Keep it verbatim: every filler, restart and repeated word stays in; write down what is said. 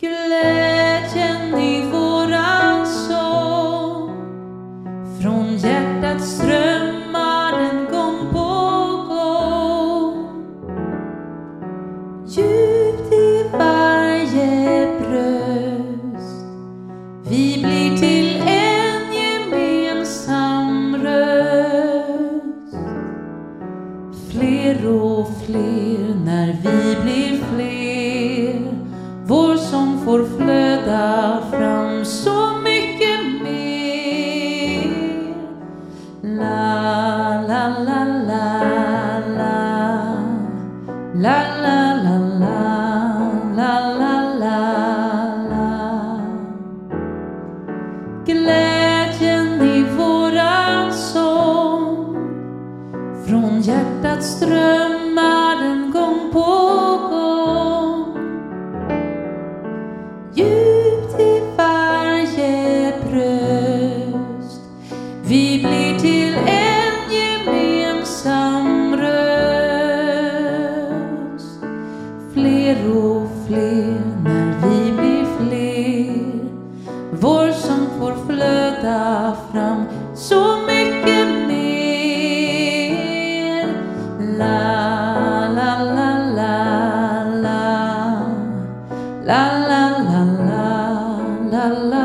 Glädjen i våran sång, från hjärtat strömmar den gång på gång. Djupt i varje bröst vi blir till en gemensam röst. Fler och fler när vi blir fler, vår sång får flöda fram så mycket mer. La la la la la la la la la la la la la. Glädjen i våran sång, från hjärtat strömmar den gång på gång. Djupt i varje bröst vi blir till en gemensam röst. Fler och fler när vi blir fler, vår sång får flöda fram så mycket mer. La la la la la la la la la la la.